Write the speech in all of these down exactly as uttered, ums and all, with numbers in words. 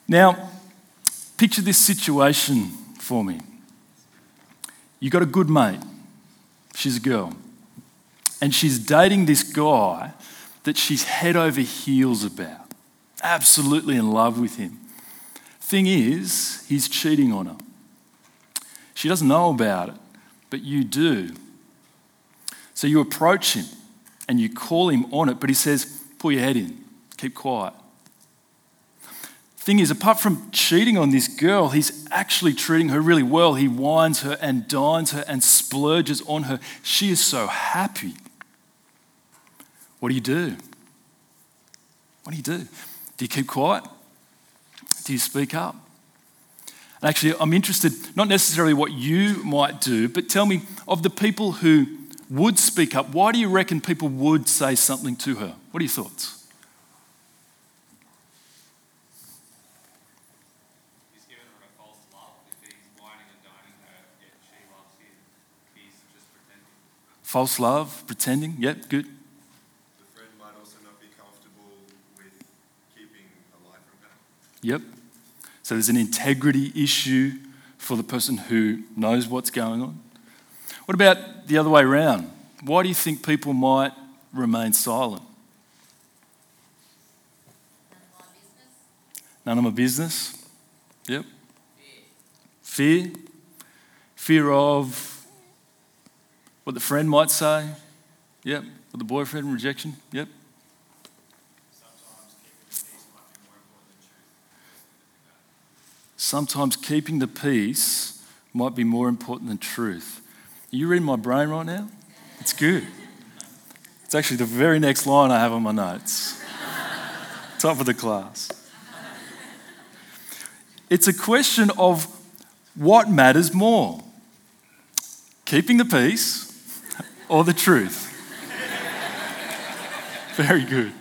Now, picture this situation for me. You got a good mate. She's a girl. And she's dating this guy that she's head over heels about. Absolutely in love with him. Thing is, he's cheating on her. She doesn't know about it, but you do. So you approach him and you call him on it, but he says, pull your head in, keep quiet. Thing is, apart from cheating on this girl, he's actually treating her really well. He wines her and dines her and splurges on her. She is so happy. What do you do? What do you do? Do you keep quiet? Do you speak up? And actually, I'm interested, not necessarily what you might do, but tell me, of the people who would speak up, why do you reckon people would say something to her? What are your thoughts? False love, pretending, yep, good. The friend might also not be comfortable with keeping a lie from her. Yep. So there's an integrity issue for the person who knows what's going on. What about the other way around? Why do you think people might remain silent? None of my business. Yep. Fear. Fear. Fear of what the friend might say. Yep. Or the boyfriend, rejection. Yep. Sometimes keeping the peace might be more important than truth. Are you reading my brain right now? It's good. It's actually the very next line I have on my notes. Top of the class. It's a question of what matters more, keeping the peace or the truth. Very good.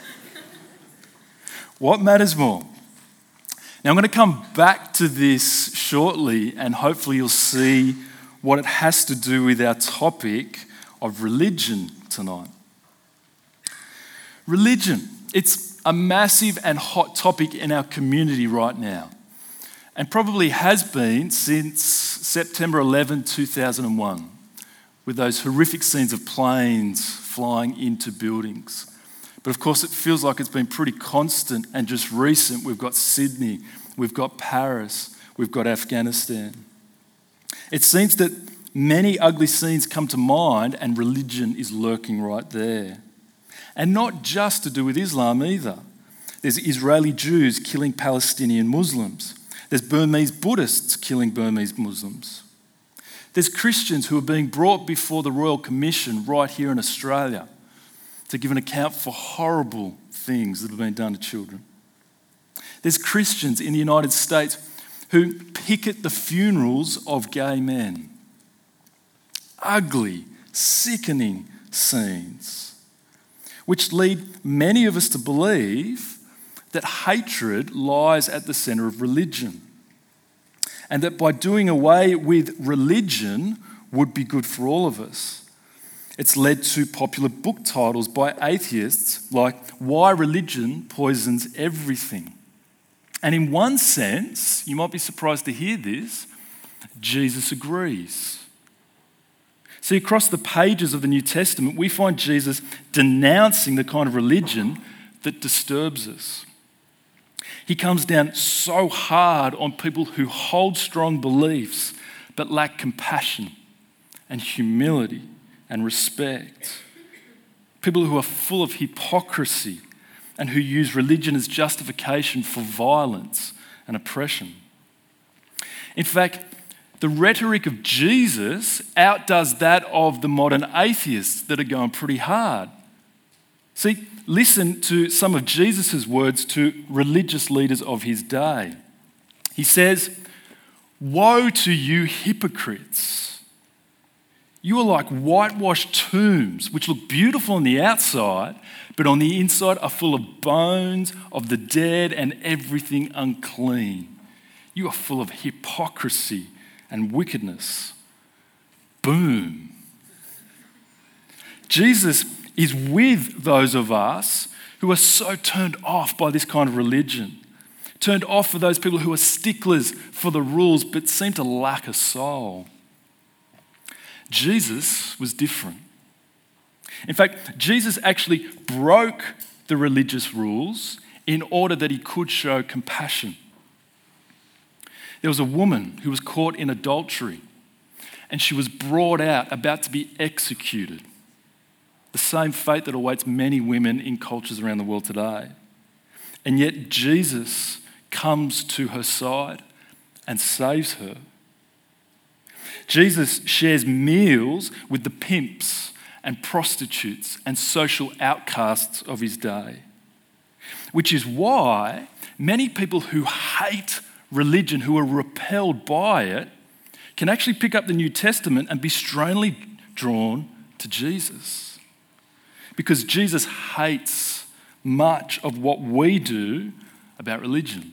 What matters more? Now I'm going to come back to this shortly and hopefully you'll see what it has to do with our topic of religion tonight. Religion, it's a massive and hot topic in our community right now and probably has been since September eleventh, two thousand one, with those horrific scenes of planes flying into buildings. But of course, it feels like it's been pretty constant and just recent. We've got Sydney, we've got Paris, we've got Afghanistan. It seems that many ugly scenes come to mind and religion is lurking right there. And not just to do with Islam either. There's Israeli Jews killing Palestinian Muslims. There's Burmese Buddhists killing Burmese Muslims. There's Christians who are being brought before the Royal Commission right here in Australia to give an account for horrible things that have been done to children. There's Christians in the United States who picket the funerals of gay men. Ugly, sickening scenes, which lead many of us to believe that hatred lies at the centre of religion, and that by doing away with religion would be good for all of us. It's led to popular book titles by atheists like Why Religion Poisons Everything. And in one sense, you might be surprised to hear this, Jesus agrees. See, across the pages of the New Testament, we find Jesus denouncing the kind of religion that disturbs us. He comes down so hard on people who hold strong beliefs but lack compassion and humility and respect. People who are full of hypocrisy and who use religion as justification for violence and oppression. In fact, the rhetoric of Jesus outdoes that of the modern atheists that are going pretty hard. See, listen to some of Jesus' words to religious leaders of his day. He says, "Woe to you hypocrites! You are like whitewashed tombs, which look beautiful on the outside, but on the inside are full of bones of the dead and everything unclean. You are full of hypocrisy and wickedness." Boom. Jesus is with those of us who are so turned off by this kind of religion, turned off for those people who are sticklers for the rules but seem to lack a soul. Jesus was different. In fact, Jesus actually broke the religious rules in order that he could show compassion. There was a woman who was caught in adultery, and she was brought out, about to be executed. The same fate that awaits many women in cultures around the world today. And yet Jesus comes to her side and saves her. Jesus shares meals with the pimps and prostitutes and social outcasts of his day, which is why many people who hate religion, who are repelled by it, can actually pick up the New Testament and be strongly drawn to Jesus. Because Jesus hates much of what we do about religion.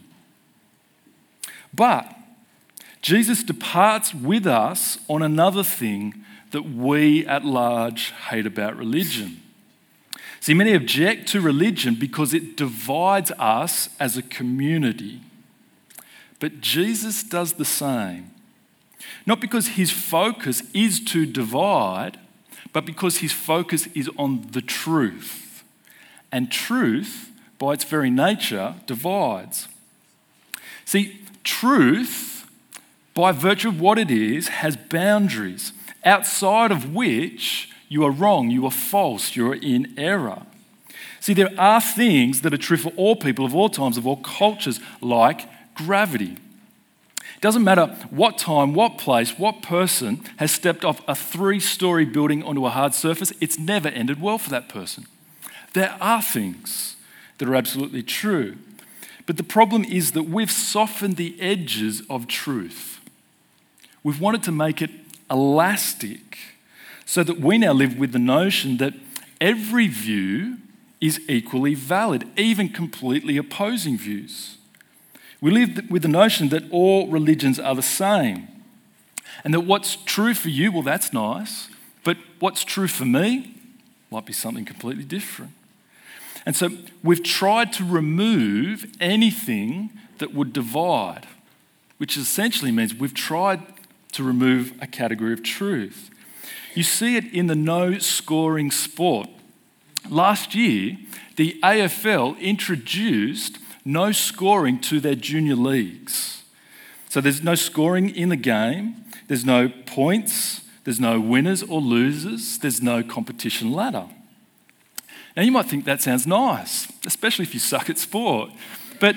But Jesus departs with us on another thing that we at large hate about religion. See, many object to religion because it divides us as a community. But Jesus does the same. Not because his focus is to divide, but because his focus is on the truth. And truth, by its very nature, divides. See, truth, by virtue of what it is, has boundaries, outside of which you are wrong, you are false, you are in error. See, there are things that are true for all people of all times, of all cultures, like gravity. It doesn't matter what time, what place, what person has stepped off a three-story building onto a hard surface, it's never ended well for that person. There are things that are absolutely true. But the problem is that we've softened the edges of truth. We've wanted to make it elastic so that we now live with the notion that every view is equally valid, even completely opposing views. We live with the notion that all religions are the same and that what's true for you, well, that's nice, but what's true for me might be something completely different. And so we've tried to remove anything that would divide, which essentially means we've tried to remove a category of truth. You see it in the no-scoring sport. Last year, the A F L introduced no scoring to their junior leagues. So there's no scoring in the game, there's no points, there's no winners or losers, there's no competition ladder. Now you might think that sounds nice, especially if you suck at sport. But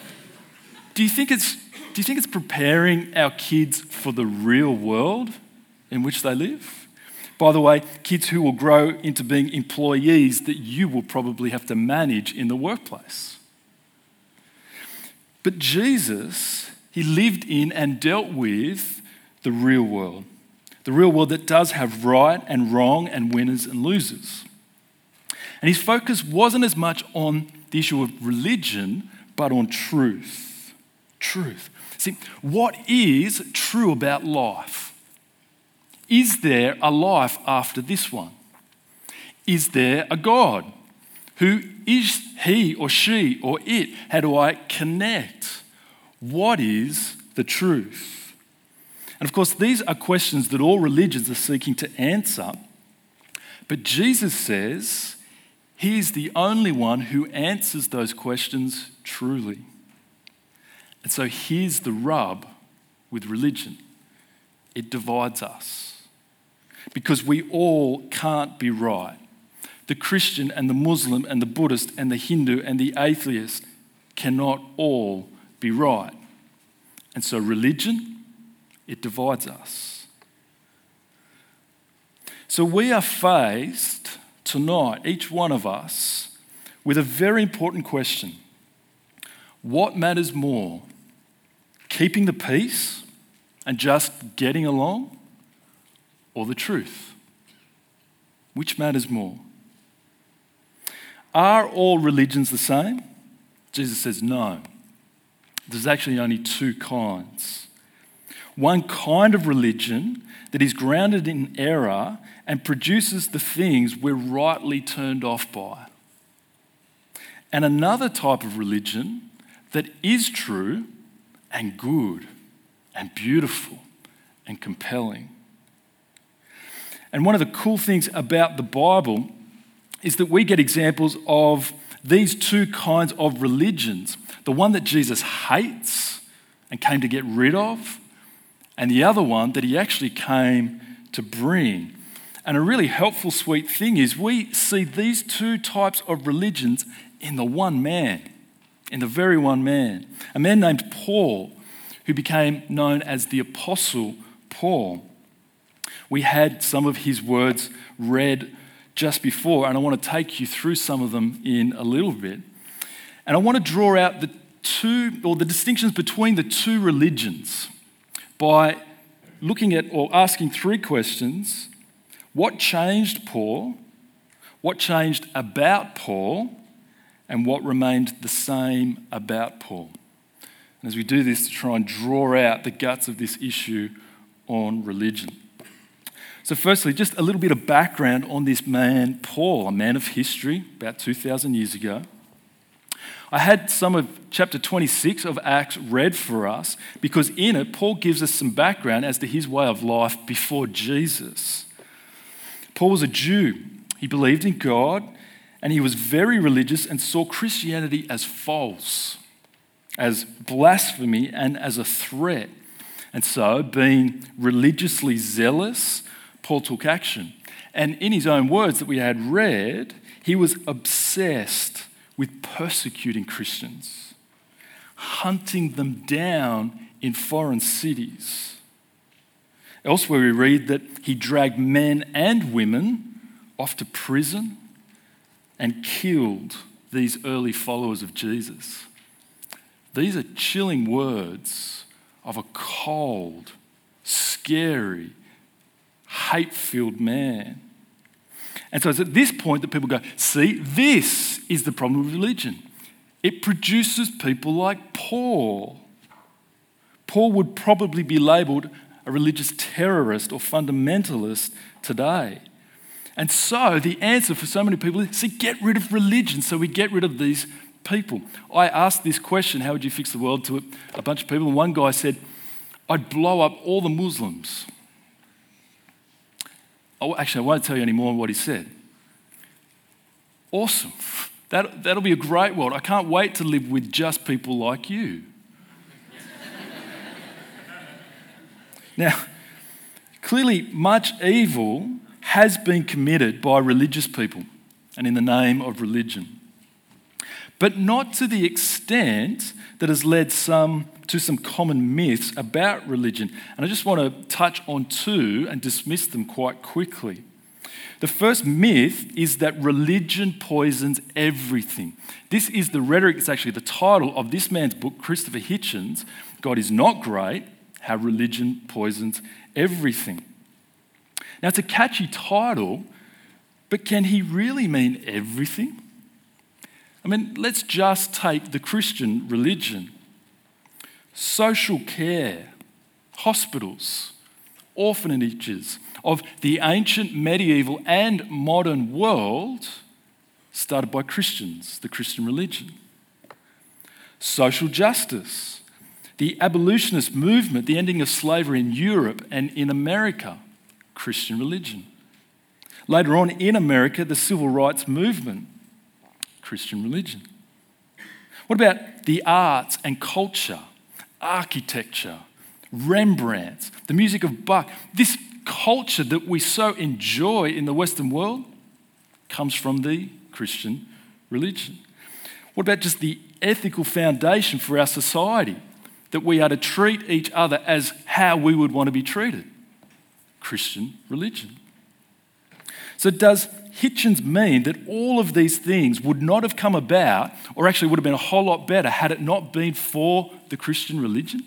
do you think it's do you think it's preparing our kids for the real world in which they live? By the way, kids who will grow into being employees that you will probably have to manage in the workplace. But Jesus, he lived in and dealt with the real world. The real world that does have right and wrong and winners and losers. And his focus wasn't as much on the issue of religion, but on truth. Truth. See, what is true about life? Is there a life after this one? Is there a God? Who is he or she or it? How do I connect? What is the truth? And of course, these are questions that all religions are seeking to answer. But Jesus says he is the only one who answers those questions truly. And so here's the rub with religion. It divides us. Because we all can't be right. The Christian and the Muslim and the Buddhist and the Hindu and the atheist cannot all be right. And so religion, it divides us. So we are faced tonight, each one of us, with a very important question. What matters more? Keeping the peace and just getting along? Or the truth? Which matters more? Are all religions the same? Jesus says no. There's actually only two kinds. One kind of religion that is grounded in error and produces the things we're rightly turned off by. And another type of religion that is true and good and beautiful and compelling. And one of the cool things about the Bible is that we get examples of these two kinds of religions. The one that Jesus hates and came to get rid of, and the other one that he actually came to bring. And a really helpful, sweet thing is we see these two types of religions in the one man, in the very one man. A man named Paul, who became known as the Apostle Paul. We had some of his words read just before, and I want to take you through some of them in a little bit. And I want to draw out the two, or the distinctions between the two religions by looking at or asking three questions. What changed Paul? What changed about Paul? And what remained the same about Paul? And as we do this, to try and draw out the guts of this issue on religion. So firstly, just a little bit of background on this man, Paul, a man of history, about two thousand years ago. I had some of chapter twenty-six of Acts read for us because in it, Paul gives us some background as to his way of life before Jesus. Paul was a Jew. He believed in God, and he was very religious and saw Christianity as false, as blasphemy, and as a threat. And so, being religiously zealous, Paul took action. And in his own words that we had read, he was obsessed with persecuting Christians, hunting them down in foreign cities. Elsewhere we read that he dragged men and women off to prison and killed these early followers of Jesus. These are chilling words of a cold, scary, hate-filled man. And so it's at this point that people go, see, this is the problem with religion. It produces people like Paul. Paul would probably be labelled a religious terrorist or fundamentalist today. And so the answer for so many people is to get rid of religion, so we get rid of these people. I asked this question, how would you fix the world, to a bunch of people, and one guy said, I'd blow up all the Muslims. Oh, actually, I won't tell you any more what he said. Awesome. That, that'll be a great world. I can't wait to live with just people like you. Now, clearly much evil has been committed by religious people and in the name of religion, but not to the extent that has led some to some common myths about religion. And I just want to touch on two and dismiss them quite quickly. The first myth is that religion poisons everything. This is the rhetoric, it's actually the title of this man's book, Christopher Hitchens, God is Not Great, How Religion Poisons Everything. Now, it's a catchy title, but can he really mean everything? I mean, let's just take the Christian religion. Social care, hospitals, orphanages of the ancient, medieval, and modern world started by Christians, the Christian religion. Social justice, the abolitionist movement, the ending of slavery in Europe and in America, Christian religion. Later on in America, the civil rights movement, Christian religion. What about the arts and culture, architecture, Rembrandt, the music of Bach? This culture that we so enjoy in the Western world comes from the Christian religion. What about just the ethical foundation for our society, that we are to treat each other as how we would want to be treated? Christian religion. So does Hitchens mean that all of these things would not have come about, or actually would have been a whole lot better, had it not been for the Christian religion?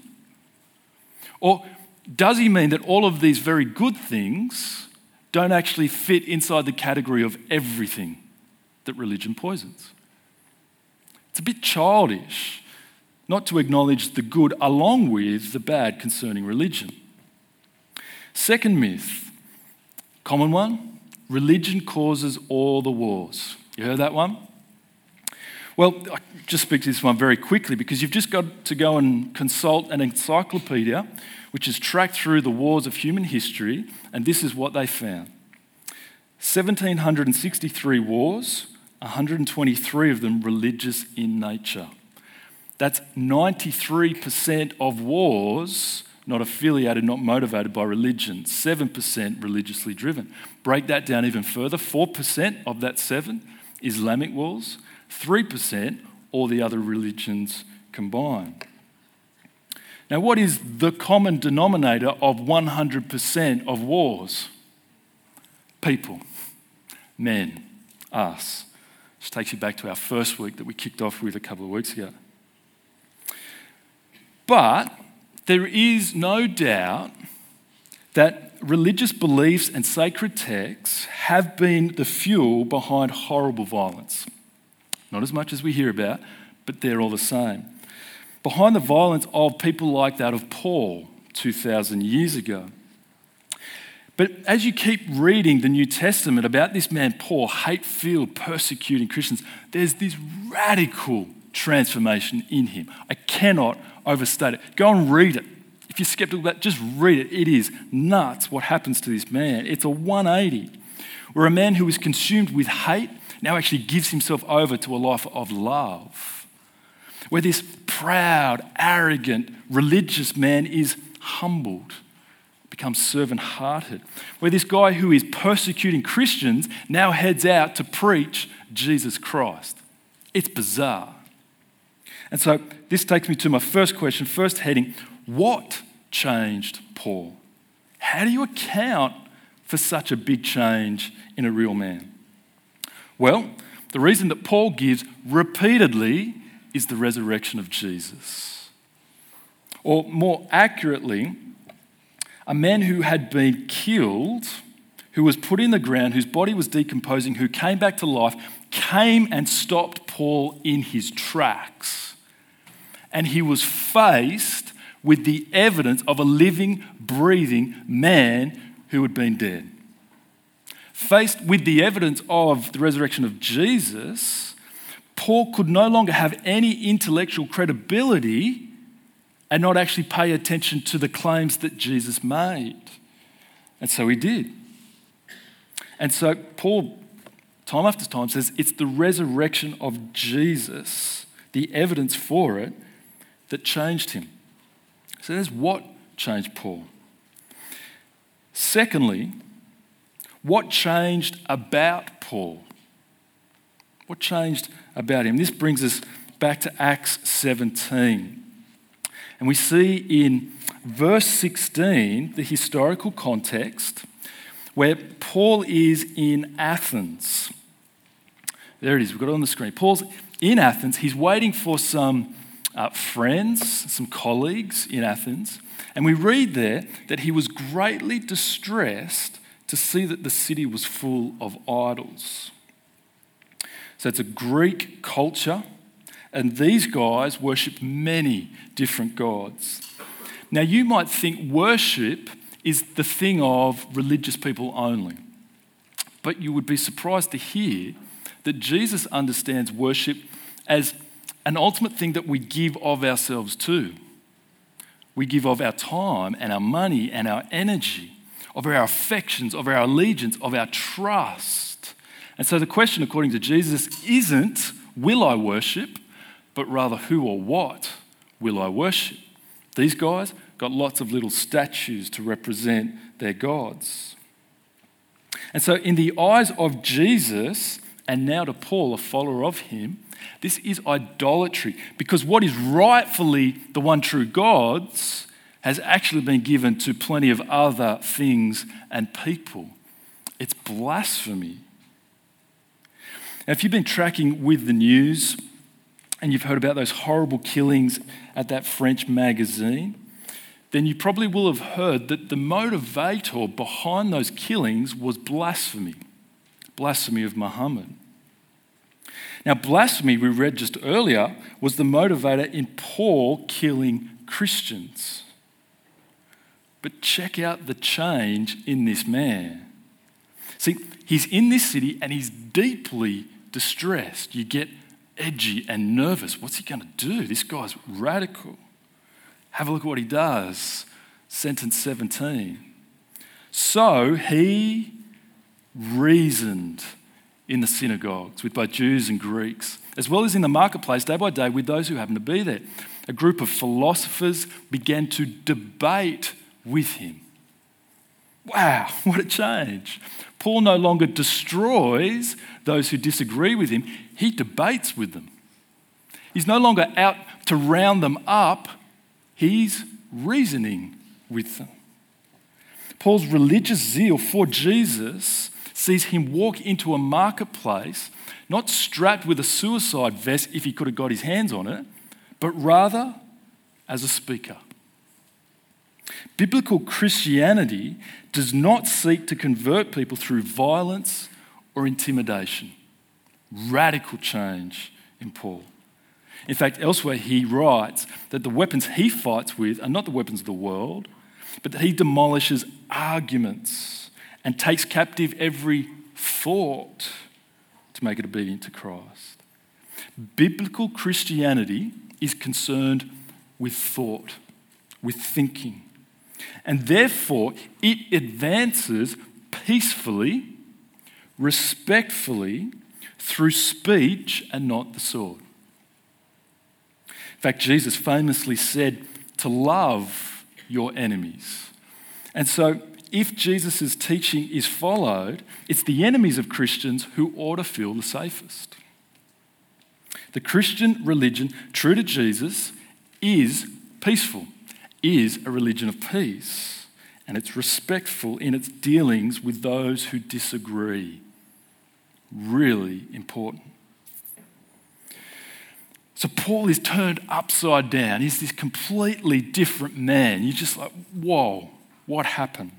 Or does he mean that all of these very good things don't actually fit inside the category of everything that religion poisons? It's a bit childish not to acknowledge the good along with the bad concerning religion. Second myth, common one, religion causes all the wars. You heard that one? Well, I just speak to this one very quickly because you've just got to go and consult an encyclopedia which has tracked through the wars of human history, and this is what they found. one thousand seven hundred sixty-three wars, one hundred twenty-three of them religious in nature. That's ninety-three percent of wars not affiliated, not motivated by religion, seven percent religiously driven. Break that down even further, four percent of that seven, Islamic wars, three percent all the other religions combined. Now, what is the common denominator of one hundred percent of wars? People, men, us. Which takes you back to our first week that we kicked off with a couple of weeks ago. But there is no doubt that religious beliefs and sacred texts have been the fuel behind horrible violence. Not as much as we hear about, but they're all the same. Behind the violence of people like that of Paul two thousand years ago. But as you keep reading the New Testament about this man Paul, hate-filled, persecuting Christians, there's this radical transformation in him. I cannot overstate it. Go and read it. If you're skeptical about it, just read it. It is nuts what happens to this man. It's a one eighty, where a man who is consumed with hate now actually gives himself over to a life of love. Where this proud, arrogant, religious man is humbled, becomes servant-hearted. Where this guy who is persecuting Christians now heads out to preach Jesus Christ. It's bizarre. And so this takes me to my first question, first heading, what changed Paul? How do you account for such a big change in a real man? Well, the reason that Paul gives repeatedly is the resurrection of Jesus. Or more accurately, a man who had been killed, who was put in the ground, whose body was decomposing, who came back to life, came and stopped Paul in his tracks. And he was faced with the evidence of a living, breathing man who had been dead. Faced with the evidence of the resurrection of Jesus, Paul could no longer have any intellectual credibility and not actually pay attention to the claims that Jesus made. And so he did. And so Paul, time after time, says it's the resurrection of Jesus, the evidence for it, that changed him. So there's what changed Paul. Secondly, what changed about Paul? What changed about him? This brings us back to Acts seventeen. And we see in verse sixteen the historical context where Paul is in Athens. There it is, we've got it on the screen. Paul's in Athens. He's waiting for some uh, friends, some colleagues in Athens. And we read there that he was greatly distressed to see that the city was full of idols. So it's a Greek culture, and these guys worship many different gods. Now you might think worship is the thing of religious people only, but you would be surprised to hear that Jesus understands worship as an ultimate thing that we give of ourselves to. We give of our time and our money and our energy, of our affections, of our allegiance, of our trust. And so the question, according to Jesus, isn't, will I worship, but rather who or what will I worship? These guys got lots of little statues to represent their gods. And so in the eyes of Jesus, and now to Paul, a follower of him, this is idolatry, because what is rightfully the one true gods has actually been given to plenty of other things and people. It's blasphemy. Now, if you've been tracking with the news and you've heard about those horrible killings at that French magazine, then you probably will have heard that the motivator behind those killings was blasphemy, blasphemy of Muhammad. Now, blasphemy, we read just earlier, was the motivator in Paul killing Christians. But check out the change in this man. See, he's in this city and he's deeply distressed. You get edgy and nervous. What's he going to do? This guy's radical. Have a look at what he does. Sentence seventeen. So he reasoned in the synagogues with both Jews and Greeks, as well as in the marketplace day by day with those who happened to be there. A group of philosophers began to debate with him. Wow, what a change. Paul no longer destroys those who disagree with him, he debates with them. He's no longer out to round them up, he's reasoning with them. Paul's religious zeal for Jesus sees him walk into a marketplace, not strapped with a suicide vest if he could have got his hands on it, but rather as a speaker. Biblical Christianity does not seek to convert people through violence or intimidation. Radical change in Paul. In fact, elsewhere he writes that the weapons he fights with are not the weapons of the world, but that he demolishes arguments and takes captive every thought to make it obedient to Christ. Biblical Christianity is concerned with thought, with thinking, and therefore it advances peacefully, respectfully, through speech and not the sword. In fact, Jesus famously said to love your enemies. And so if Jesus' teaching is followed, it's the enemies of Christians who ought to feel the safest. The Christian religion, true to Jesus, is peaceful, is a religion of peace, and it's respectful in its dealings with those who disagree. Really important. So Paul is turned upside down. He's this completely different man. You're just like, whoa, what happened?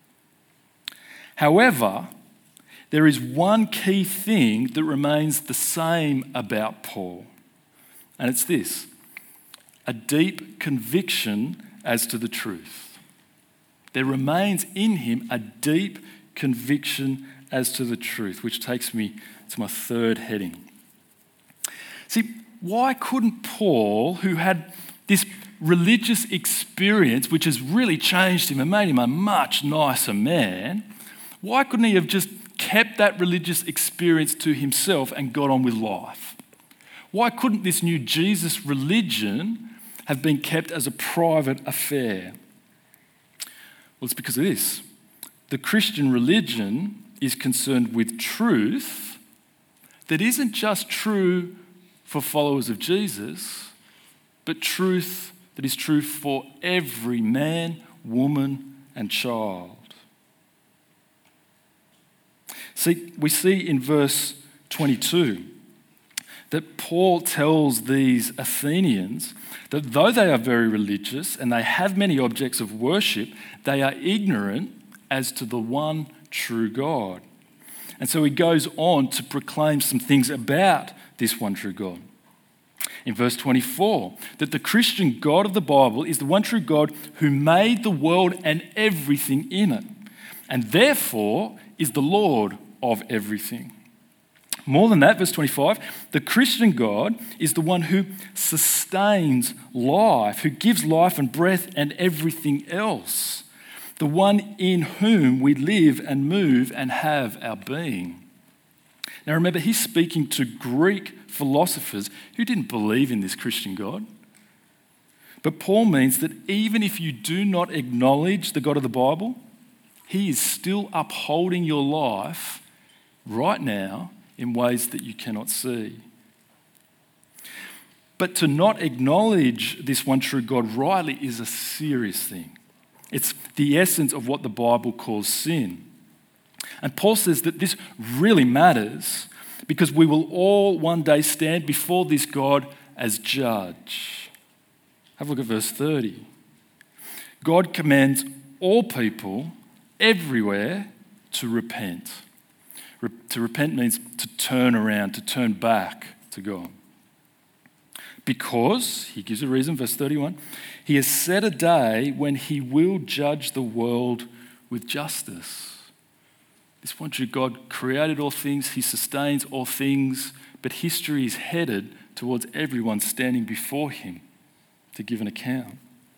However, there is one key thing that remains the same about Paul, and it's this: a deep conviction as to the truth. There remains in him a deep conviction as to the truth, which takes me to my third heading. See, why couldn't Paul, who had this religious experience which has really changed him and made him a much nicer man, why couldn't he have just kept that religious experience to himself and got on with life? Why couldn't this new Jesus religion have been kept as a private affair? Well, it's because of this. The Christian religion is concerned with truth that isn't just true for followers of Jesus, but truth that is true for every man, woman, and child. See, we see in verse twenty-two that Paul tells these Athenians that though they are very religious and they have many objects of worship, they are ignorant as to the one true God. And so he goes on to proclaim some things about this one true God. In verse twenty-four, that the Christian God of the Bible is the one true God who made the world and everything in it, and therefore is the Lord of everything. More than that, verse twenty-five, the Christian God is the one who sustains life, who gives life and breath and everything else, the one in whom we live and move and have our being. Now remember, he's speaking to Greek philosophers who didn't believe in this Christian God. But Paul means that even if you do not acknowledge the God of the Bible, he is still upholding your life right now in ways that you cannot see. But to not acknowledge this one true God rightly is a serious thing. It's the essence of what the Bible calls sin. And Paul says that this really matters because we will all one day stand before this God as judge. Have a look at verse thirty. God commands all people everywhere to repent. Re- to repent means to turn around, to turn back to God. Because, he gives a reason, verse thirty-one, he has set a day when he will judge the world with justice. This one true God created all things, he sustains all things but history is headed towards everyone standing before him to give an account.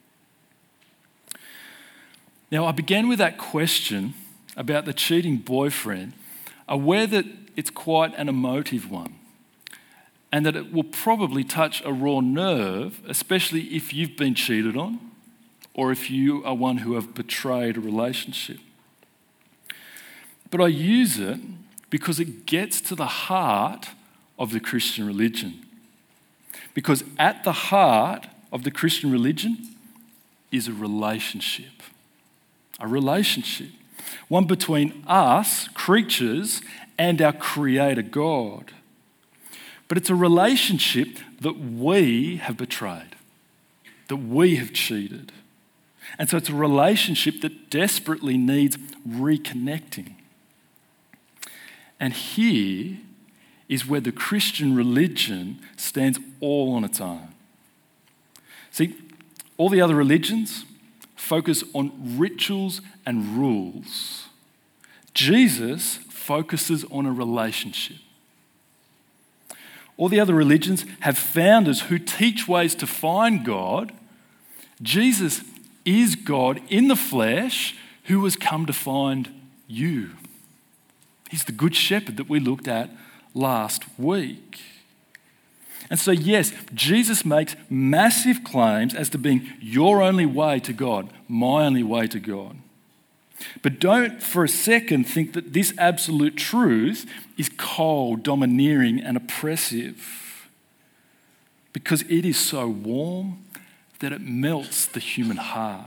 Now, I began with that question about the cheating boyfriend, aware that it's quite an emotive one and that it will probably touch a raw nerve, especially if you've been cheated on or if you are one who have betrayed a relationship. But I use it because it gets to the heart of the Christian religion. Because at the heart of the Christian religion is a relationship. A relationship. One between us, creatures, and our Creator God. But it's a relationship that we have betrayed, that we have cheated. And so it's a relationship that desperately needs reconnecting. And here is where the Christian religion stands all on its own. See, all the other religions focus on rituals and rules. Jesus focuses on a relationship. All the other religions have founders who teach ways to find God. Jesus is God in the flesh who has come to find you. He's the good shepherd that we looked at last week. And so, yes, Jesus makes massive claims as to being your only way to God, my only way to God. But don't for a second think that this absolute truth is cold, domineering, and oppressive, because it is so warm that it melts the human heart.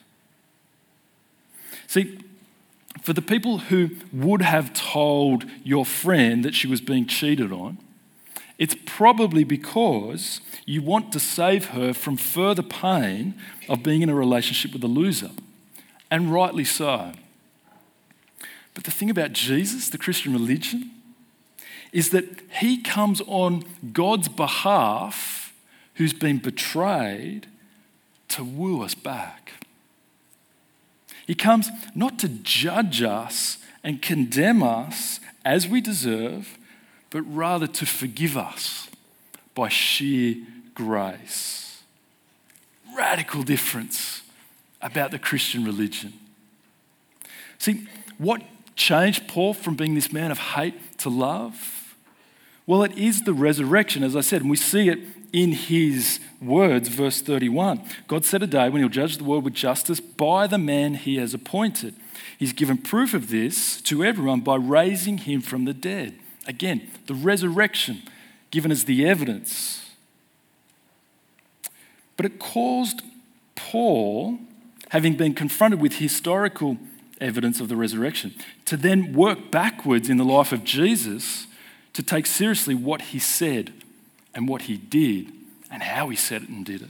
See, for the people who would have told your friend that she was being cheated on, it's probably because you want to save her from further pain of being in a relationship with a loser, and rightly so. But the thing about Jesus, the Christian religion, is that he comes on God's behalf, who's been betrayed, to woo us back. He comes not to judge us and condemn us as we deserve, but rather to forgive us by sheer grace. Radical difference about the Christian religion. See, what changed Paul from being this man of hate to love? Well, it is the resurrection, as I said, and we see it in his words, verse thirty-one. God set a day when he'll judge the world with justice by the man he has appointed. He's given proof of this to everyone by raising him from the dead. Again, the resurrection given as the evidence. But it caused Paul, having been confronted with historical evidence of the resurrection, to then work backwards in the life of Jesus to take seriously what he said and what he did and how he said it and did it.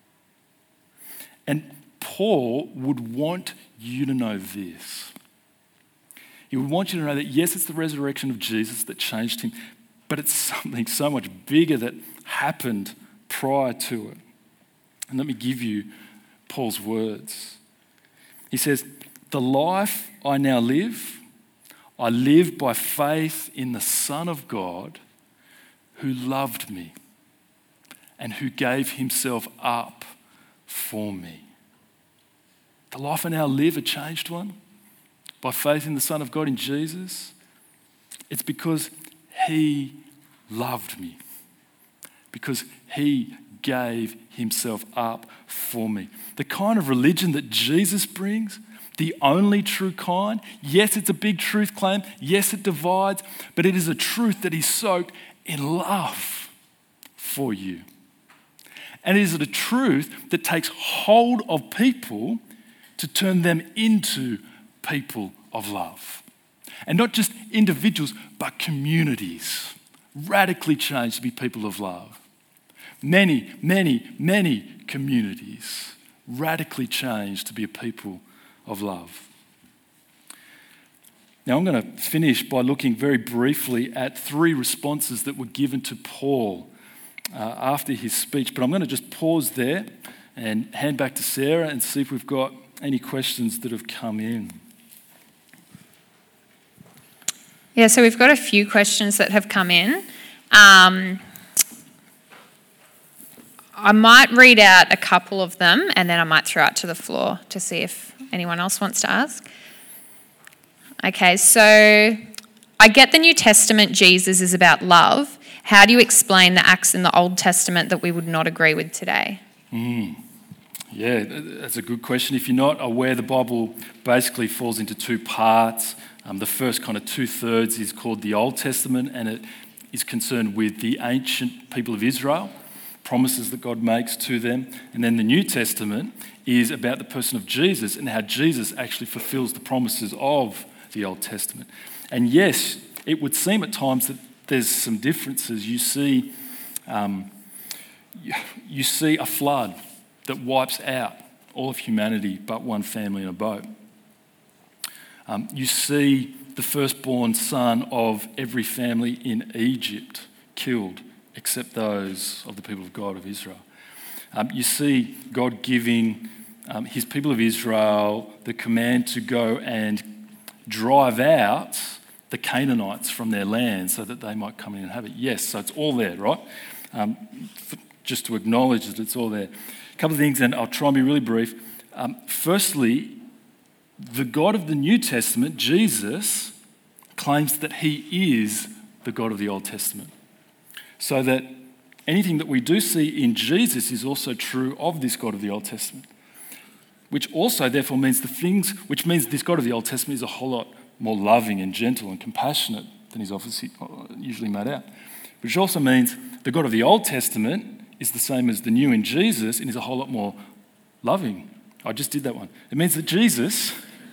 And Paul would want you to know this. He would want you to know that, yes, it's the resurrection of Jesus that changed him, but it's something so much bigger that happened prior to it. And let me give you Paul's words. He says, "The life I now live, I live by faith in the Son of God who loved me and who gave himself up for me." The life I now live, a changed one, by faith in the Son of God, in Jesus, it's because he loved me, because he gave himself up for me. The kind of religion that Jesus brings, the only true kind, yes, it's a big truth claim, yes, it divides, but it is a truth that is soaked in love for you. And it is a truth that takes hold of people to turn them into people of love. And not just individuals, but communities, radically changed to be people of love. Many, many, many communities radically changed to be a people of love. Now I'm going to finish by looking very briefly at three responses that were given to Paul uh, after his speech, but I'm going to just pause there and hand back to Sarah and see if we've got any questions that have come in. Yeah, so we've got a few questions that have come in. Um, I might read out a couple of them and then I might throw it to the floor to see if anyone else wants to ask. Okay, so I get the New Testament Jesus is about love. How do you explain the acts in the Old Testament that we would not agree with today? Mm. Yeah, that's a good question. If you're not aware, the Bible basically falls into two parts. Um, the first kind of two-thirds is called the Old Testament, and it is concerned with the ancient people of Israel, promises that God makes to them. And then the New Testament is about the person of Jesus and how Jesus actually fulfills the promises of the Old Testament. And yes, it would seem at times that there's some differences. You see, um, you see a flood that wipes out all of humanity but one family in a boat. Um, you see the firstborn son of every family in Egypt killed, except those of the people of God of Israel. Um, you see God giving um, his people of Israel the command to go and drive out the Canaanites from their land so that they might come in and inhabit. Yes, so it's all there, right? Um, f- just to acknowledge that it's all there. A couple of things, and I'll try and be really brief. Um, firstly, the God of the New Testament, Jesus, claims that he is the God of the Old Testament. So that anything that we do see in Jesus is also true of this God of the Old Testament. Which also therefore means the things, which means this God of the Old Testament is a whole lot more loving and gentle and compassionate than he's obviously usually made out. Which also means the God of the Old Testament is the same as the new in Jesus and is a whole lot more loving. I just did that one. It means that Jesus,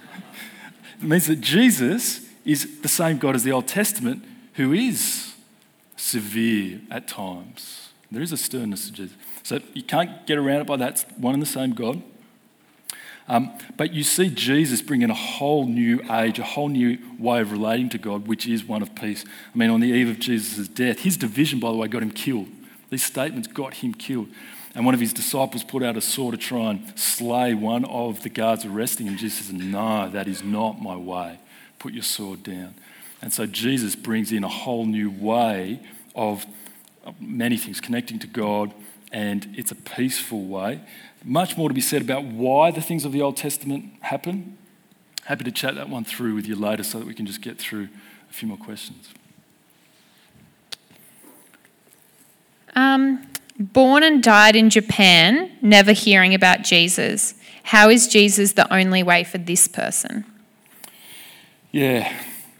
it means that Jesus is the same God as the Old Testament, who is severe at times. There is a sternness to Jesus. So you can't get around it by that. It's one and the same God. Um, but you see Jesus bring in a whole new age, a whole new way of relating to God, which is one of peace. I mean, on the eve of Jesus' death, his division, by the way, got him killed. These statements got him killed. And one of his disciples put out a sword to try and slay one of the guards arresting him. Jesus says, no, that is not my way. Put your sword down. And so Jesus brings in a whole new way of many things, connecting to God, and it's a peaceful way. Much more to be said about why the things of the Old Testament happen. Happy to chat that one through with you later so that we can just get through a few more questions. Um, born and died in Japan, never hearing about Jesus. How is Jesus the only way for this person? Yeah.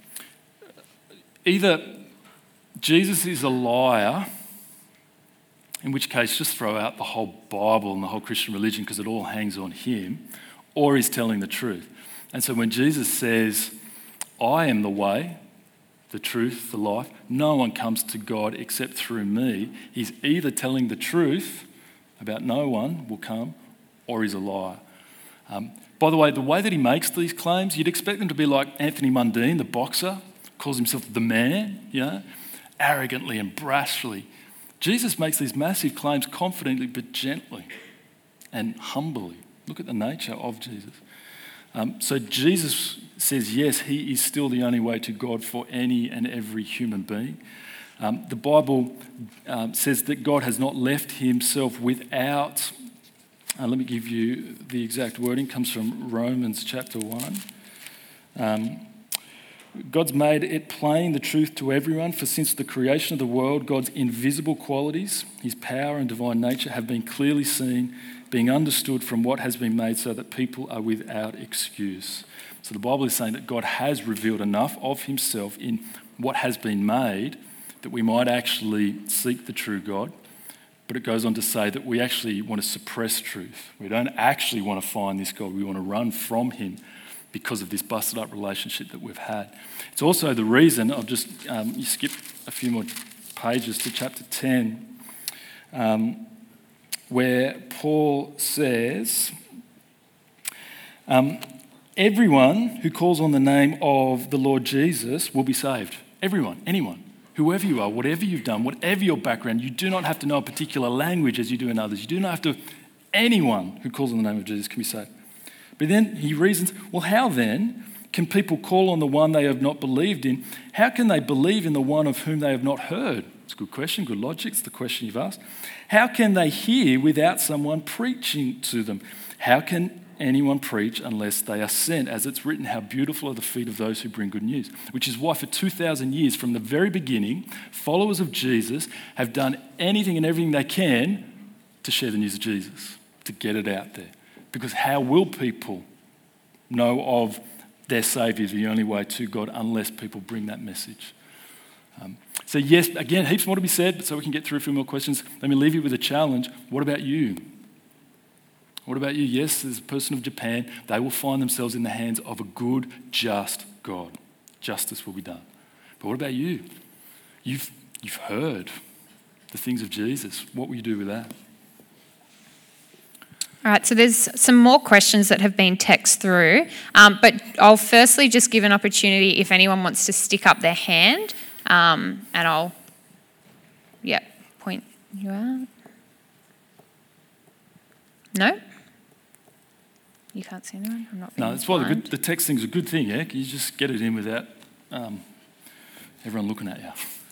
Either Jesus is a liar, in which case just throw out the whole Bible and the whole Christian religion because it all hangs on him, or he's telling the truth. And so when Jesus says, I am the way, the truth, the life, no one comes to God except through me, he's either telling the truth about no one will come, or he's a liar. Um, by the way, the way that he makes these claims, you'd expect them to be like Anthony Mundine, the boxer, calls himself the man, you know, arrogantly and brashly. Jesus makes these massive claims confidently but gently and humbly. Look at the nature of Jesus. Um, so Jesus says, yes, he is still the only way to God for any and every human being. Um, the Bible um, says that God has not left himself without, uh, let me give you the exact wording, it comes from Romans chapter one. Um, God's made it plain, the truth to everyone, for since the creation of the world, God's invisible qualities, his power and divine nature have been clearly seen, being understood from what has been made so that people are without excuse. So the Bible is saying that God has revealed enough of himself in what has been made that we might actually seek the true God. But it goes on to say that we actually want to suppress truth. We don't actually want to find this God. We want to run from him because of this busted up relationship that we've had. It's also the reason, I'll just um, you skip a few more pages to chapter ten, um, where Paul says, um, everyone who calls on the name of the Lord Jesus will be saved. Everyone, anyone, whoever you are, whatever you've done, whatever your background, you do not have to know a particular language as you do in others. You do not have to, anyone who calls on the name of Jesus can be saved. But then he reasons, well, how then can people call on the one they have not believed in? How can they believe in the one of whom they have not heard? It's a good question, good logic. It's the question you've asked. How can they hear without someone preaching to them? How can anyone preach unless they are sent? As it's written, how beautiful are the feet of those who bring good news. Which is why for two thousand years, from the very beginning, followers of Jesus have done anything and everything they can to share the news of Jesus, to get it out there. Because how will people know of their Saviour, the only way to God, unless people bring that message? Um, so yes, again, heaps more to be said, but so we can get through a few more questions. Let me leave you with a challenge. What about you? What about you? Yes, as a person of Japan, they will find themselves in the hands of a good, just God. Justice will be done. But what about you? You've, you've heard the things of Jesus. What will you do with that? All right, so there's some more questions that have been texted through, um, but I'll firstly just give an opportunity if anyone wants to stick up their hand, um, and I'll, yeah, point you out. No? You can't see anyone? I'm not being No, that's why the, blind. good, the text thing's a good thing, yeah? You just get it in without um, everyone looking at you.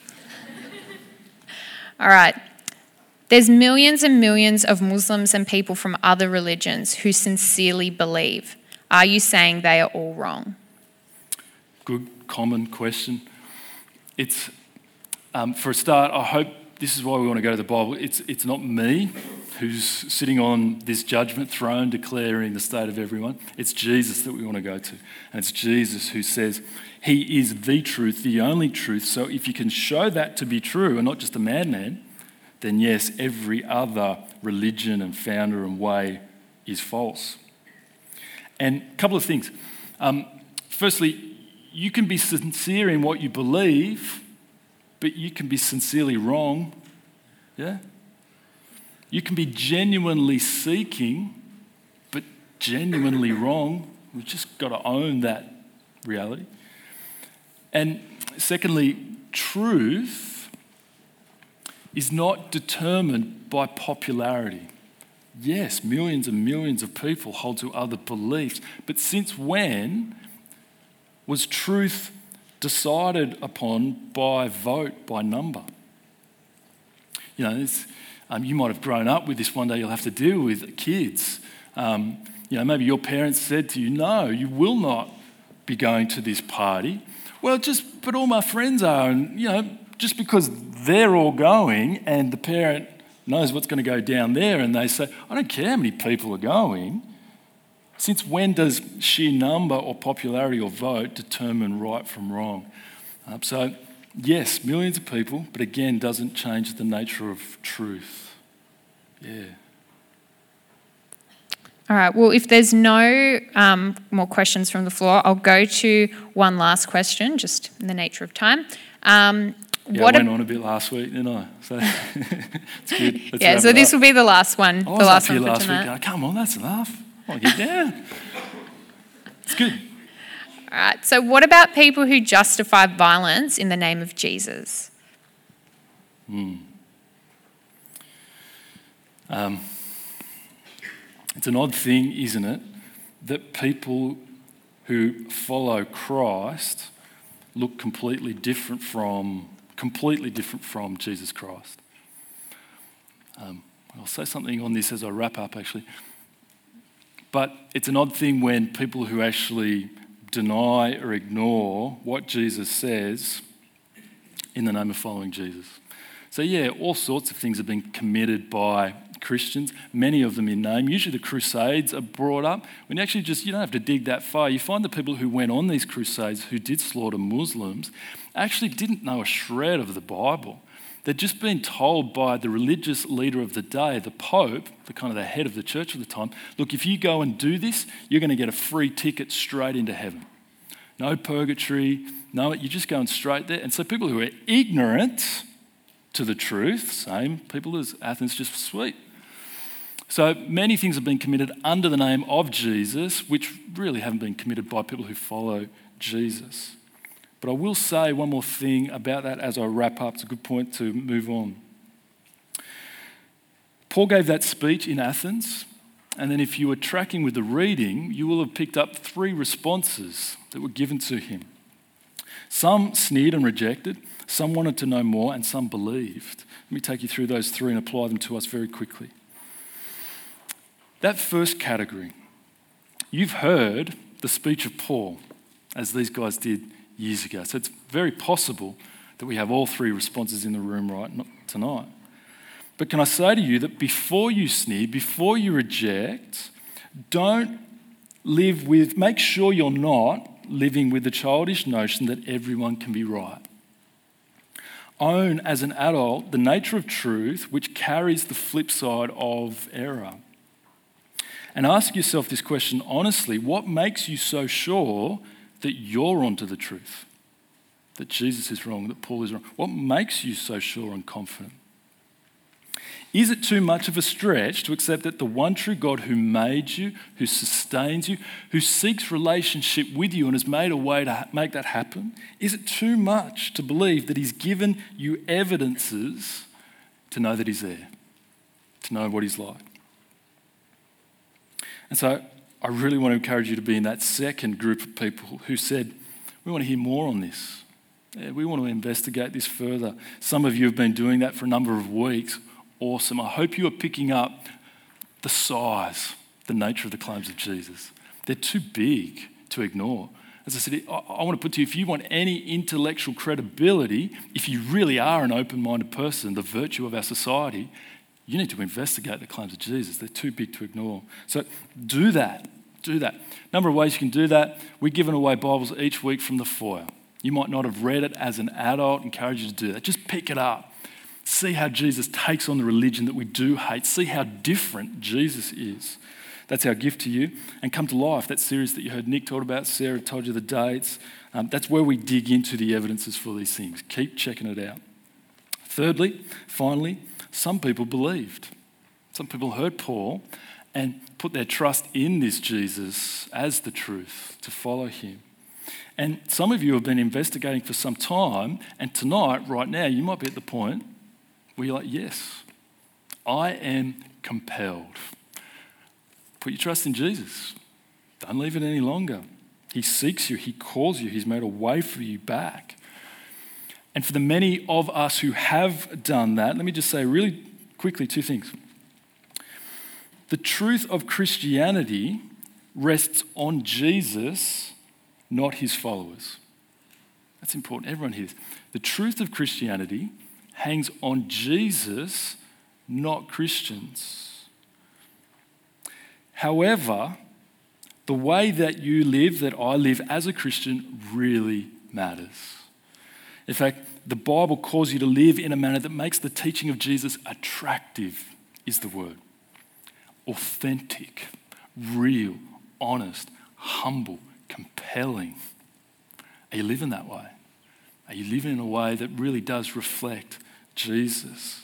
All right. There's millions and millions of Muslims and people from other religions who sincerely believe. Are you saying they are all wrong? Good, common question. It's, um, for a start, I hope this is why we want to go to the Bible. It's, it's not me who's sitting on this judgment throne declaring the state of everyone. It's Jesus that we want to go to. And it's Jesus who says he is the truth, the only truth. So if you can show that to be true and not just a madman, then yes, every other religion and founder and way is false. And a couple of things. Um, firstly, you can be sincere in what you believe, but you can be sincerely wrong. Yeah? You can be genuinely seeking, but genuinely wrong. We've just got to own that reality. And secondly, truth is not determined by popularity. Yes, millions and millions of people hold to other beliefs, but since when was truth decided upon by vote, by number? You know, it's, um, you might have grown up with this. One day you'll have to deal with kids. Um, you know, maybe your parents said to you, no, you will not be going to this party. Well, just, but all my friends are, and, you know, just because they're all going and the parent knows what's going to go down there and they say, I don't care how many people are going. Since when does sheer number or popularity or vote determine right from wrong? Um, so, yes, millions of people, but again, doesn't change the nature of truth. Yeah. All right, well, if there's no um, more questions from the floor, I'll go to one last question, just in the nature of time. Um, Yeah, what I went a- on a bit last week, didn't I? So it's good. Let's yeah, wrap so it this up. will be the last one. I the was last up here one for last week tonight. going, come on, that's enough. I want to get down. It's good. All right, so what about people who justify violence in the name of Jesus? Mm. Um, it's an odd thing, isn't it, that people who follow Christ look completely different from completely different from Jesus Christ. Um, I'll say something on this as I wrap up, actually. But it's an odd thing when people who actually deny or ignore what Jesus says in the name of following Jesus. So yeah, all sorts of things have been committed by Christians, many of them in name. Usually the Crusades are brought up. When you actually just, you don't have to dig that far. You find the people who went on these Crusades who did slaughter Muslims actually didn't know a shred of the Bible. They'd just been told by the religious leader of the day, the Pope, the kind of the head of the church at the time, look, if you go and do this, you're going to get a free ticket straight into heaven. No purgatory, no, you're just going straight there. And so people who are ignorant to the truth, same people as Athens, just sweet. So many things have been committed under the name of Jesus, which really haven't been committed by people who follow Jesus. But I will say one more thing about that as I wrap up. It's a good point to move on. Paul gave that speech in Athens, and then if you were tracking with the reading, you will have picked up three responses that were given to him. Some sneered and rejected, Some wanted to know more and some believed. Let me take you through those three and apply them to us very quickly. That first category, you've heard the speech of Paul, as these guys did years ago. So it's very possible that we have all three responses in the room right tonight. But can I say to you that before you sneer, before you reject, don't live with, make sure you're not living with the childish notion that everyone can be right. Own as an adult the nature of truth which carries the flip side of error. And ask yourself this question honestly: what makes you so sure that you're onto the truth? That Jesus is wrong, that Paul is wrong? What makes you so sure and confident? Is it too much of a stretch to accept that the one true God who made you, who sustains you, who seeks relationship with you and has made a way to make that happen, is it too much to believe that he's given you evidences to know that he's there, to know what he's like? And so I really want to encourage you to be in that second group of people who said, we want to hear more on this. Yeah, we want to investigate this further. Some of you have been doing that for a number of weeks. Awesome. I hope you are picking up the size, the nature of the claims of Jesus. They're too big to ignore. As I said, I, I want to put to you, if you want any intellectual credibility, if you really are an open-minded person, the virtue of our society, you need to investigate the claims of Jesus. They're too big to ignore. So do that. Do that. Number of ways you can do that. We're giving away Bibles each week from the foyer. You might not have read it as an adult. Encourage you to do that. Just pick it up. See how Jesus takes on the religion that we do hate. See how different Jesus is. That's our gift to you. And Come to Life, that series that you heard Nick talk about, Sarah told you the dates. Um, that's where we dig into the evidences for these things. Keep checking it out. Thirdly, finally, some people believed. Some people heard Paul and put their trust in this Jesus as the truth to follow him. And some of you have been investigating for some time, and tonight, right now, you might be at the point where you're like, yes, I am compelled. Put your trust in Jesus. Don't leave it any longer. He seeks you. He calls you. He's made a way for you back. And for the many of us who have done that, let me just say really quickly two things. The truth of Christianity rests on Jesus, not his followers. That's important. Everyone hears. The truth of Christianity hangs on Jesus, not Christians. However, the way that you live, that I live as a Christian, really matters. In fact, the Bible calls you to live in a manner that makes the teaching of Jesus attractive, is the word. Authentic, real, honest, humble, compelling. Are you living that way? Are you living in a way that really does reflect Jesus?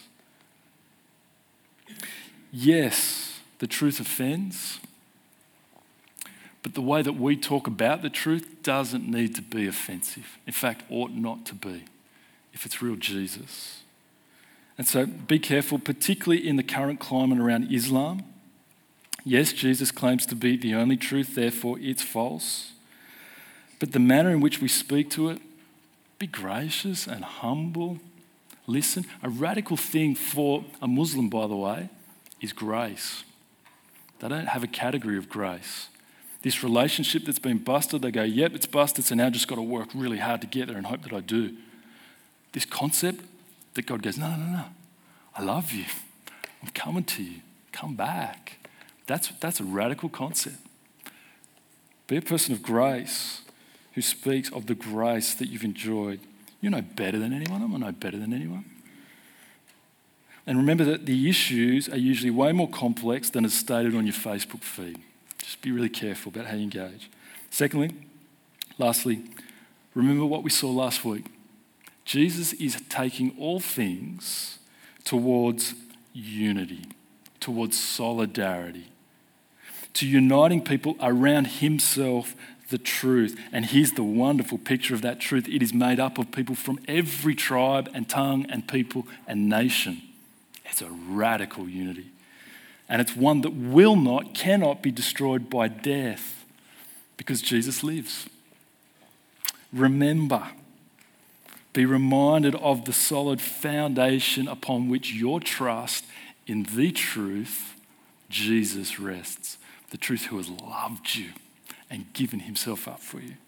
Yes, the truth offends, but the way that we talk about the truth doesn't need to be offensive. In fact, ought not to be if it's real Jesus. And so be careful, particularly in the current climate around Islam. Yes, Jesus claims to be the only truth, therefore it's false. But the manner in which we speak to it, be gracious and humble. Listen. A radical thing for a Muslim, by the way, is grace. They don't have a category of grace. This relationship that's been busted, they go, yep, it's busted, so now I've just got to work really hard to get there and hope that I do. This concept that God goes, no, no, no, no. I love you. I'm coming to you. Come back. That's, that's a radical concept. Be a person of grace who speaks of the grace that you've enjoyed. You're no better than anyone. I'm no better than anyone. And remember that the issues are usually way more complex than is stated on your Facebook feed. Just be really careful about how you engage. Secondly, lastly, remember what we saw last week. Jesus is taking all things towards unity, towards solidarity, to uniting people around himself, the truth. And here's the wonderful picture of that truth. It is made up of people from every tribe and tongue and people and nation. It's a radical unity. And it's one that will not, cannot be destroyed by death because Jesus lives. Remember, Be reminded of the solid foundation upon which your trust in the truth, Jesus, rests. The truth who has loved you and given himself up for you.